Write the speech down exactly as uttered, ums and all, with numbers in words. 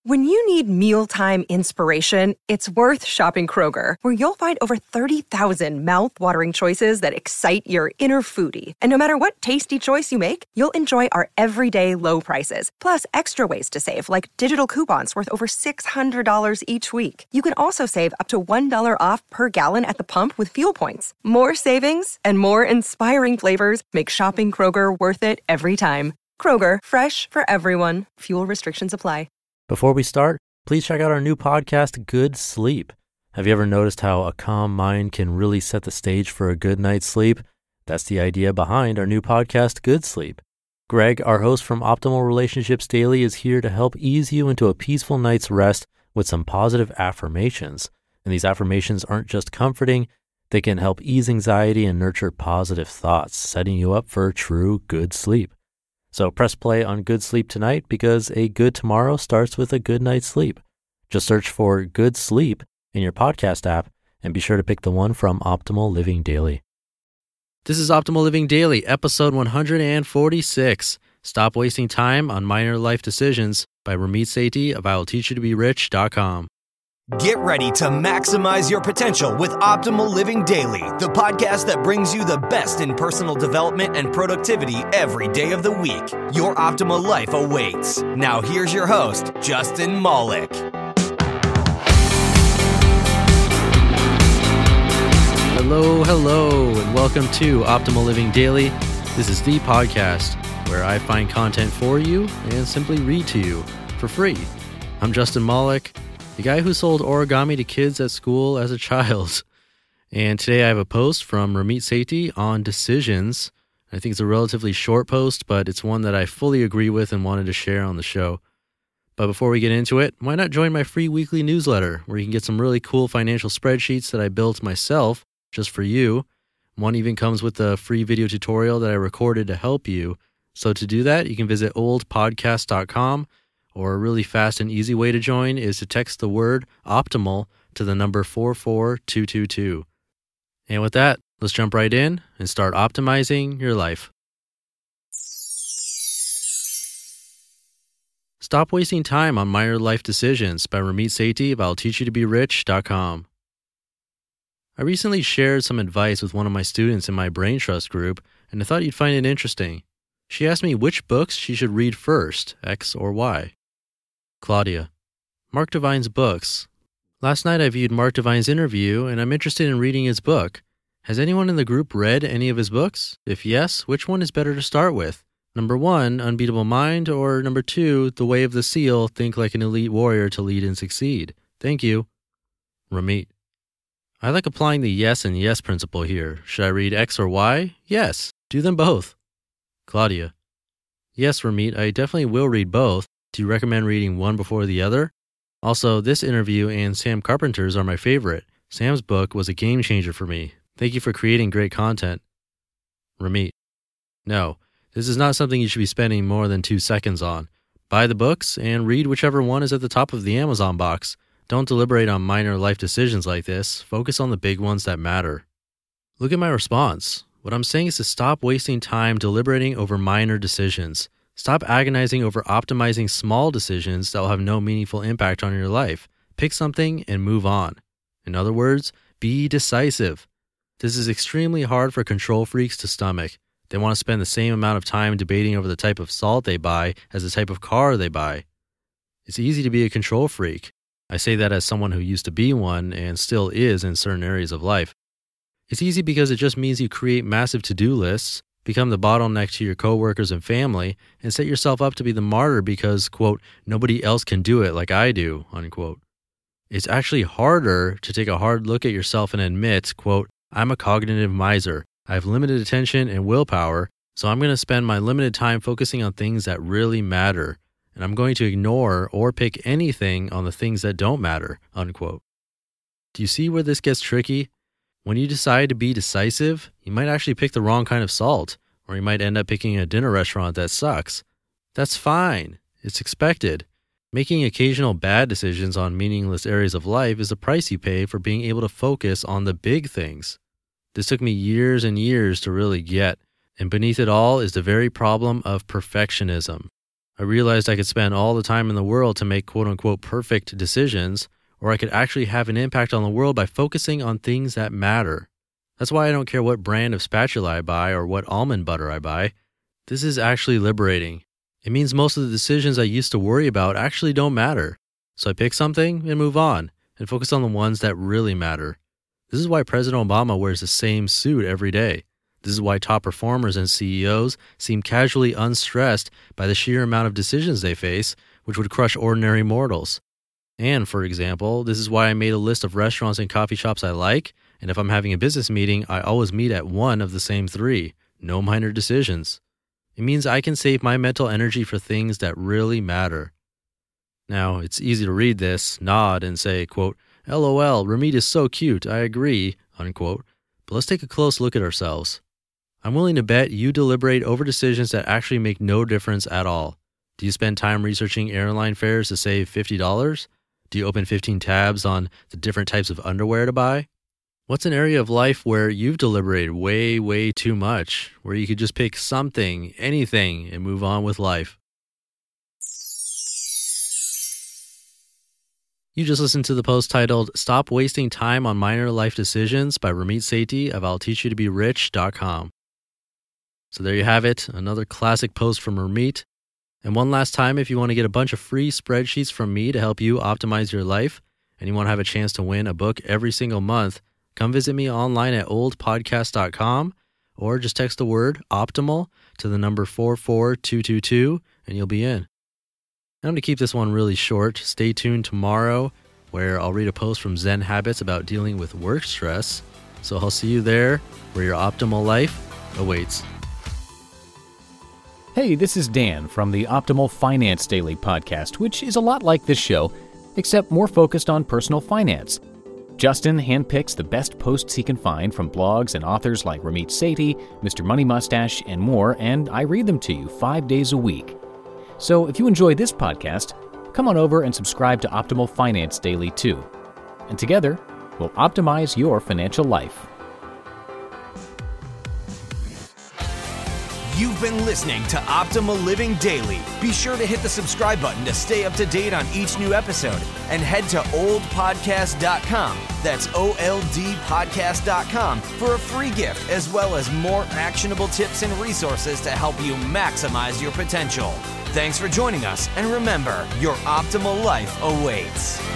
When you need mealtime inspiration, it's worth shopping Kroger, where you'll find over thirty thousand mouth-watering choices that excite your inner foodie. And no matter what tasty choice you make, you'll enjoy our everyday low prices, plus extra ways to save, like digital coupons worth over six hundred dollars each week. You can also save up to one dollar off per gallon at the pump with fuel points. More savings and more inspiring flavors make shopping Kroger worth it every time. Kroger, fresh for everyone. Fuel restrictions apply. Before we start, please check out our new podcast, Good Sleep. Have you ever noticed how a calm mind can really set the stage for a good night's sleep? That's the idea behind our new podcast, Good Sleep. Greg, our host from Optimal Relationships Daily, is here to help ease you into a peaceful night's rest with some positive affirmations. And these affirmations aren't just comforting, they can help ease anxiety and nurture positive thoughts, setting you up for true good sleep. So press play on Good Sleep tonight, because a good tomorrow starts with a good night's sleep. Just search for Good Sleep in your podcast app and be sure to pick the one from Optimal Living Daily. This is Optimal Living Daily, episode one hundred forty-six. Stop wasting time on minor life decisions by Ramit Sethi of I Will Teach You to Be Rich dot com. Get ready to maximize your potential with Optimal Living Daily, the podcast that brings you the best in personal development and productivity every day of the week. Your optimal life awaits. Now here's your host, Justin Malik. Hello, hello, and welcome to Optimal Living Daily. This is the podcast where I find content for you and simply read to you for free. I'm Justin Malik, the guy who sold origami to kids at school as a child. And today I have a post from Ramit Sethi on decisions. I think it's a relatively short post, but it's one that I fully agree with and wanted to share on the show. But before we get into it, why not join my free weekly newsletter, where you can get some really cool financial spreadsheets that I built myself just for you. One even comes with a free video tutorial that I recorded to help you. So to do that, you can visit old podcast dot com. Or a really fast and easy way to join is to text the word optimal to the number four four two two two. And with that, let's jump right in and start optimizing your life. Stop wasting time on minor life decisions by Ramit Sethi of I Will Teach You to Be Rich dot com. I recently shared some advice with one of my students in my Brain Trust group, and I thought you'd find it interesting. She asked me which books she should read first, X or Y. Claudia: Mark Divine's books. Last night I viewed Mark Divine's interview, and I'm interested in reading his book. Has anyone in the group read any of his books? If yes, which one is better to start with? Number one, Unbeatable Mind, or number two, The Way of the Seal, Think Like an Elite Warrior to Lead and Succeed? Thank you. Ramit: I like applying the yes and yes principle here. Should I read X or Y? Yes, do them both. Claudia: Yes, Ramit, I definitely will read both. Do you recommend reading one before the other? Also, this interview and Sam Carpenter's are my favorite. Sam's book was a game changer for me. Thank you for creating great content. Ramit: No, this is not something you should be spending more than two seconds on. Buy the books and read whichever one is at the top of the Amazon box. Don't deliberate on minor life decisions like this. Focus on the big ones that matter. Look at my response. What I'm saying is to stop wasting time deliberating over minor decisions. Stop agonizing over optimizing small decisions that will have no meaningful impact on your life. Pick something and move on. In other words, be decisive. This is extremely hard for control freaks to stomach. They want to spend the same amount of time debating over the type of salt they buy as the type of car they buy. It's easy to be a control freak. I say that as someone who used to be one and still is in certain areas of life. It's easy because it just means you create massive to-do lists, become the bottleneck to your coworkers and family, and set yourself up to be the martyr because, quote, nobody else can do it like I do, unquote. It's actually harder to take a hard look at yourself and admit, quote, I'm a cognitive miser. I have limited attention and willpower, so I'm going to spend my limited time focusing on things that really matter, and I'm going to ignore or pick anything on the things that don't matter, unquote. Do you see where this gets tricky? When you decide to be decisive, you might actually pick the wrong kind of salt, or you might end up picking a dinner restaurant that sucks. That's fine. It's expected. Making occasional bad decisions on meaningless areas of life is the price you pay for being able to focus on the big things. This took me years and years to really get, and beneath it all is the very problem of perfectionism. I realized I could spend all the time in the world to make quote-unquote perfect decisions, or I could actually have an impact on the world by focusing on things that matter. That's why I don't care what brand of spatula I buy or what almond butter I buy. This is actually liberating. It means most of the decisions I used to worry about actually don't matter. So I pick something and move on, and focus on the ones that really matter. This is why President Obama wears the same suit every day. This is why top performers and C E Os seem casually unstressed by the sheer amount of decisions they face, which would crush ordinary mortals. And, for example, this is why I made a list of restaurants and coffee shops I like, and if I'm having a business meeting, I always meet at one of the same three. No minor decisions. It means I can save my mental energy for things that really matter. Now, it's easy to read this, nod, and say, quote, LOL, Ramit is so cute, I agree, unquote. But let's take a close look at ourselves. I'm willing to bet you deliberate over decisions that actually make no difference at all. Do you spend time researching airline fares to save fifty dollars? Do you open fifteen tabs on the different types of underwear to buy? What's an area of life where you've deliberated way, way too much, where you could just pick something, anything, and move on with life? You just listened to the post titled, Stop Wasting Time on Minor Life Decisions by Ramit Sethi of I'll Teach You To Be Rich dot com. So there you have it, another classic post from Ramit. And one last time, if you want to get a bunch of free spreadsheets from me to help you optimize your life, and you want to have a chance to win a book every single month, come visit me online at old podcast dot com, or just text the word optimal to the number four four two two two, and you'll be in. I'm going to keep this one really short. Stay tuned tomorrow, where I'll read a post from Zen Habits about dealing with work stress. So I'll see you there, where your optimal life awaits. Hey, this is Dan from the Optimal Finance Daily podcast, which is a lot like this show, except more focused on personal finance. Justin handpicks the best posts he can find from blogs and authors like Ramit Sethi, Mister Money Mustache, and more, and I read them to you five days a week. So if you enjoy this podcast, come on over and subscribe to Optimal Finance Daily too. And together, we'll optimize your financial life. You've been listening to Optimal Living Daily. Be sure to hit the subscribe button to stay up to date on each new episode, and head to old podcast dot com. That's O L D podcast dot com for a free gift, as well as more actionable tips and resources to help you maximize your potential. Thanks for joining us, and remember, your optimal life awaits.